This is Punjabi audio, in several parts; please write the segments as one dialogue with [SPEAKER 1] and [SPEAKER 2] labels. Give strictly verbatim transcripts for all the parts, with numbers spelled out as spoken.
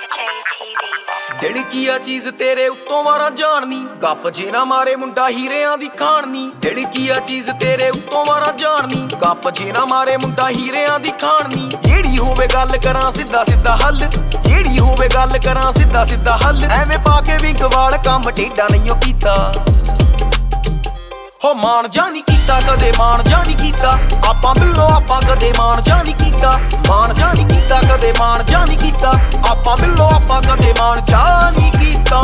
[SPEAKER 1] ਦਿਲ ਕੀ ਆ ਚੀਜ਼ ਤੇਰੇ ਉੱਤੋਂ ਵਾਰਾਂ ਜਾਣਨੀ, ਗੱਪ ਜੇ ਨਾ ਮਾਰੇ ਮੁੰਡਾ ਹੀਰਿਆਂ ਦੀ ਖਾਣਨੀ। ਦਿਲ ਕੀ ਆ ਚੀਜ਼ ਤੇਰੇ ਉੱਤੋਂ ਵਾਰਾਂ ਜਾਣਨੀ, ਗੱਪ ਜੇ ਨਾ ਮਾਰੇ ਮੁੰਡਾ ਹੀਰਿਆਂ ਦੀ ਖਾਣਨੀ। ਜਿਹੜੀ ਹੋਵੇ ਗੱਲ ਕਰਾਂ ਸਿੱਧਾ ਸਿੱਧਾ ਹੱਲ, ਜਿਹੜੀ ਹੋਵੇ ਗੱਲ ਕਰਾਂ ਸਿੱਧਾ ਸਿੱਧਾ ਹੱਲ। ਐਵੇਂ ਪਾ ਕੇ ਵਿੰਗ ਵਾਲ ਕੰਮ ਟੇਢਾ ਨਹੀਂ ਓ ਕੀਤਾ। ਹੋ ਮਾਣ ਜਾ ਨਹੀਂ ਕੀਤਾ ਕਦੇ, ਮਾਣ ਜਾ ਨਹੀਂ ਕੀਤਾ ਆਪਾਂ ਮਿਲੋ ਆਪਾਂ ਕਦੇ, ਮਾਣ ਜਾ ਨਹੀਂ ਕੀਤਾ। ਮਾਣ ਜਾ ਨਹੀਂ ਕੀਤਾ ਕਦੇ, ਮਾਣ ਜਾ ਨਹੀਂ ਕੀਤਾ ਆਪਾਂ ਮਿਲੋ ਆਪਾਂ ਕਦੇ, ਮਾਣ ਜਾ ਨਹੀਂ ਕੀਤਾ।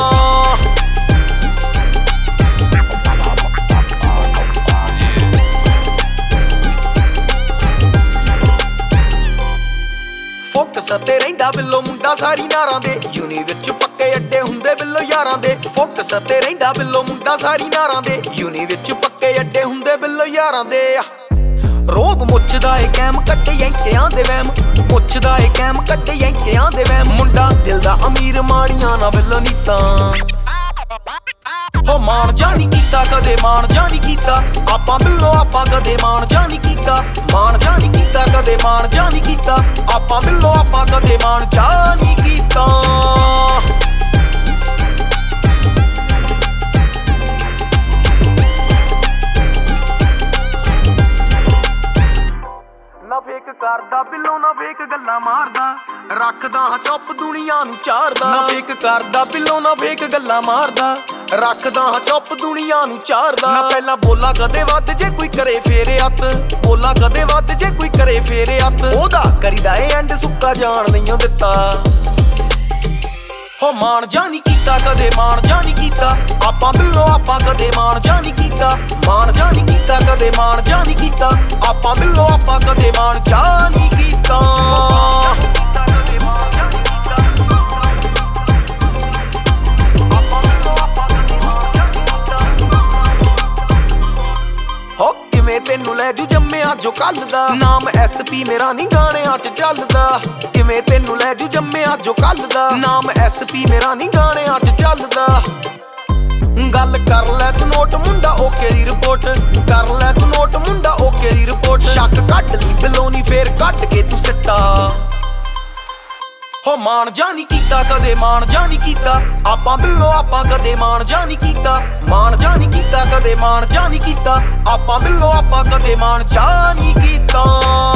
[SPEAKER 1] ਫੋਕਸ ਤੇ ਰਹਿੰਦਾ ਬਿੱਲੋ ਮੁੰਡਾ ਸਾਰੀ ਨਾਰਾਂ ਦੇ, ਯੂਨੀ ਵਿੱਚ ਪੱਕੇ ਅੱਡੇ ਹੁੰਦੇ ਬਿੱਲੋ ਯਾਰਾਂ ਦੇ। ਫੋਕਸ ਤੇ ਰਹਿੰਦਾ ਬਿੱਲੋ ਮੁੰਡਾ ਸਾਰੀ ਨਾਰਾਂ ਦੇ, ਯੂਨੀ ਵਿੱਚ ਪੱਕੇ ਅੱਡੇ ਹੁੰਦੇ ਬਿੱਲੋ ਯਾਰਾਂ ਦੇ। ਰੋਬ ਮੁੱਛਦਾ ਏ ਕੈਮ ਕੱਢੇ ਯੈਂਕਿਆਂ ਦੇ ਵਹਿਮ, ਮੁੱਛਦਾ ਏ ਕੈਮ ਕੱਢੇ ਯੈਂਕਿਆਂ ਦੇ ਵਹਿਮ। ਮੁੰਡਾ ਦਿਲ ਦਾ ਅਮੀਰ ਮਾੜੀਆਂ ਨਾ ਬਿੱਲੋ ਨੀਤਾਂ। ਹੋ ਮਾਣ ਜਾ ਨਹੀਂ ਕੀਤਾ ਕਦੇ, ਮਾਣ ਜਾ ਨਹੀਂ ਕੀਤਾ ਆਪਾਂ ਮਿਲੋ ਆਪਾਂ ਕਦੇ, ਮਾਣ ਜਾ ਨਹੀਂ ਕੀਤਾ। ਮਾਣ ਜਾ ਨਹੀਂ ਕੀਤਾ ਕਦੇ, ਮਾਣ ਜਾ ਨਹੀਂ ਕੀਤਾ ਆਪਾਂ ਮਿਲੋ ਆਪਾਂ ਕਦੇ, ਮਾਣ ਜਾ ਨਹੀਂ ਕੀਤਾ। ਨਾ ਫੇਕ ਕਰਦਾ ਬਿੱਲੋ ਨਾ ਫੇਕ ਗੱਲਾਂ ਮਾਰਦਾ, ਰੱਖਦਾ ਹਾਂ ਚੁੱਪ ਦੁਨੀਆ ਨੂੰ ਚਾਰਦਾ। ਨਾ ਫੇਕ ਕਰਦਾ ਬਿੱਲੋ ਨਾ ਫੇਕ ਗੱਲਾਂ ਮਾਰਦਾ, ਰੱਖਦਾ ਹਾਂ ਚੁੱਪ ਦੁਨੀਆ ਨੂੰ ਚਾਰਦਾ। ਨਾ ਪਹਿਲਾਂ ਬੋਲਾ ਕਦੇ ਵੱਧ ਜੇ ਕੋਈ ਕਰੇ ਫੇਰੇ ਹੱਥ, ਬੋਲਾ ਕਦੇ ਵੱਧ ਜੇ ਕੋਈ ਕਰੇ ਫੇਰੇ ਹੱਥ। ਉਹਦਾ ਕਰੀਦਾ ਏ ਐਂਡ ਸੁੱਕਾ ਜਾਣ ਨਹੀਂ ਓ ਦਿੱਤਾ। ਹੋ ਮਾਣ ਜਾ ਨਹੀਂ ਕੀਤਾ ਕਦੇ, ਮਾਣ ਜਾ ਨਹੀਂ ਕੀਤਾ ਆਪਾਂ ਮਿਲੋ ਆਪਾਂ ਕਦੇ, ਮਾਣ ਜਾ ਨਹੀਂ ਕੀਤਾ। ਮਾਣ ਜਾ ਨਹੀਂ ਕੀਤਾ ਕਦੇ, ਮਾਣ ਜਾ ਨਹੀਂ ਕੀਤਾ ਆਪਾਂ ਮਿਲੋ ਆਪਾਂ ਕਦੇ, ਮਾਣ ਜਾ ਨਹੀਂ ਕੀਤਾ। ਹੋ ਕਿਵੇਂ ਤੈਨੂੰ ਲੈ ਜੂ ਜੰਮਿਆ ਜੋ ਕੱਲ ਦਾ, ਨਾਮ ਐਸ ਪੀ ਮੇਰਾ ਨੀ ਗਾਣਿਆਂ ਚ ਚੱਲਦਾ। ਕਿਵੇਂ ਤੈਨੂੰ ਲੈ ਜੂ ਜੰਮਿਆ ਜੋ ਕੱਲ ਦਾ, ਨਾਮ ਐਸ ਪੀ ਮੇਰਾ ਨੀ ਗਾਣਿਆਂ ਚ ਚੱਲਦਾ। ਗੱਲ ਕਰ ਲੈ ਤੂੰ ਨੋਟ ਮੁੰਡਾ ਓਕੇ ਦੀ ਰਿਪੋਰਟ, ਕਰ ਲੈ ਤੂੰ ਨੋਟ ਮੁੰਡਾ ਓਕੇ ਦੀ ਰਿਪੋਰਟ। ਸ਼ੱਕ ਕੱਢ ਲਈ ਬਿੱਲੋ ਨੀ ਫੇਰ ਕੱਢ ਕੇ ਤੂੰ ਸਿੱਟਾ। ਹੋ ਮਾਣ ਜਾ ਨਹੀਂ ਕੀਤਾ ਕਦੇ, ਮਾਣ ਜਾ ਨਹੀਂ ਕੀਤਾ ਆਪਾਂ ਮਿਲੋ ਆਪਾਂ ਕਦੇ, ਮਾਣ ਜਾ ਨਹੀਂ ਕੀਤਾ। ਮਾਣ ਜਾ ਨਹੀਂ ਕੀਤਾ ਕਦੇ, ਮਾਣ ਜਾ ਨਹੀਂ ਕੀਤਾ ਆਪਾਂ ਮਿਲੋ ਆਪਾਂ ਕਦੇ, ਮਾਣ ਜਾ ਨਹੀਂ ਕੀਤਾ।